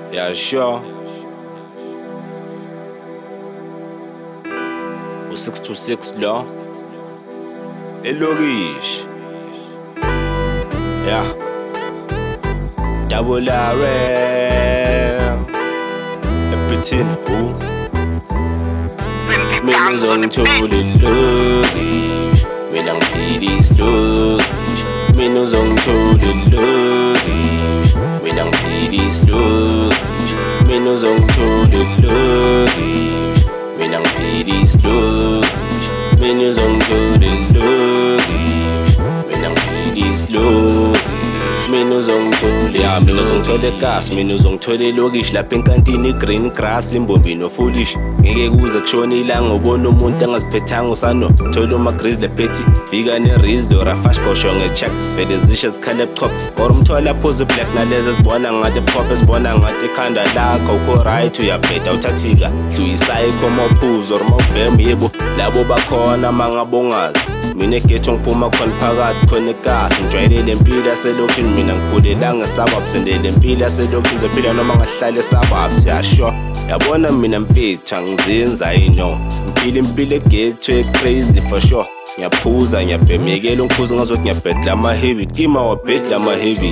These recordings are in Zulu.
Yeah, sure. U626 lo elokishi. Yeah. Double R Epitin Mina uzongithola elokishi. Mina ngiphila isilokishi. Mina uzongithola elokishi. Mina ngiphila isilokishi. Mina uzongithola elokishi. Mina ngiphila isilokishi. Mina uzongithola elokishi. Mina ngiphila isilokishi. Mina uzongithola, yeah, mina uzongithola egas, mina uzongithola elokishi lapha enkantini green grass imbombi no foolish. Ngeke kuze kushona ilanga ubona umuntu engaziphethanga usano thola uma grizzly phetty vika ne rizlo rafash gosho ngecheck sivele zishe zikhale ebuchopho or umthola phuze black nalezi sibona ngathi pop esibona ngathi ikhanda lakho ukho right uyabheda uthathika hluyisaikho mawuphuzo or mawubhema yebo labo bakhona mangabongazi mina egetho ngiphuma khona phakathi khona egas ngijwayele impilo yaselokishini mina ngikhulela ngesababs sendele impilo yaselokishini zephila noma ngahlala esababs yasho yabona mina mfetha ngizenza ngiphila impilo egetho crazy for sure ngiyaphuza ngiyabhemekela ungiphuza ngazothi ngiyabhedla ama-heavy kima wabhedla ama-heavy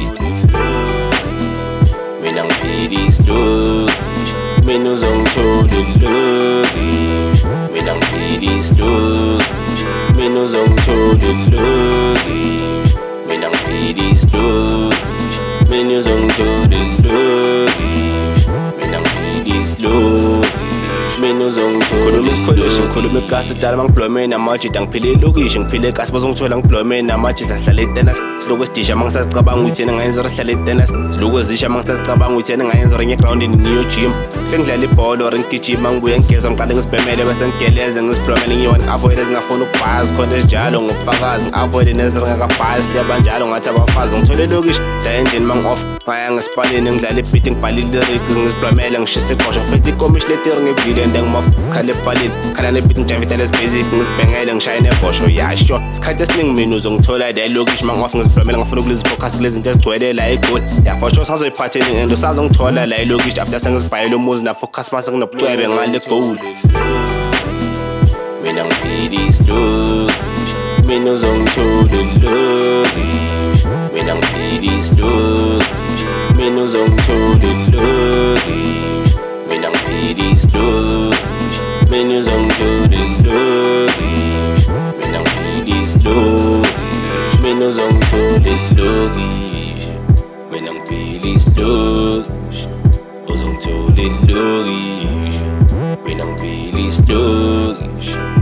mina ngiphila isilokishi mina uzongithola elokishi mina ngiphila isilokishi mina uzongithola elokishi mina ngiphila isilokishi mina uzongithola elokishi mina ngiphila isilokishi mina uzongithola khuluma isikholeshi ngikhuluma igasi dala mangiblomeni amajita ngiphile elokishi ngiphile egasi bazongithola ngiblomeni amajita sihlala etenas siloko esidisha mangisasicabanga ukuthi yena ngayenza ore sihlala etenas siloko ezisha mangisasicabanga ukuthi yena ngayenza ore ngegroundini niyo gym ngidlala ibhola or ngigijima ngibuye ngigeza ngiqale ngisibhemele bese ngigeleze ngisiblomele ngiyiwani avoid ezingafuna ukubhazi khona ezinjalo ngobufakazi ngi-avoid nezingakabhazi siyabanjalo ngathi abafazi ngithola elokishi la endlini mangi-off ngaya ngesipalini ngidlala ibhiti ngibhala ilirik ngisiblomele ngishisa igosho ngiphethe ikomishi letiri ngivile sikhala ebhalini khala nebhithi ngijavitala ezibasic ngisibhengele ngishaye nebhosho yasho isikhathi esiningi mina uzongithola la elokishi mangi-off ngisiblomele ngifuna ukulizifocus kule zinto ezigcwele la egoli yafosho sazoyiphatheni and usazongithola la elokishi after sengizibhayele umuzi na-focus mase kunobucwebe ngale goal mina ngiphila isilokishi mina uzongithola elokishi mina ngiphila isilokishi mina uzongithola elokishi mina ngiphila isilokishi mina uzongithola elokishi mina ngiphila isilokishi mina uzongithola elokishi mina ngiphila isilokishi uzongithola elokishi mina ngiphila isilokishi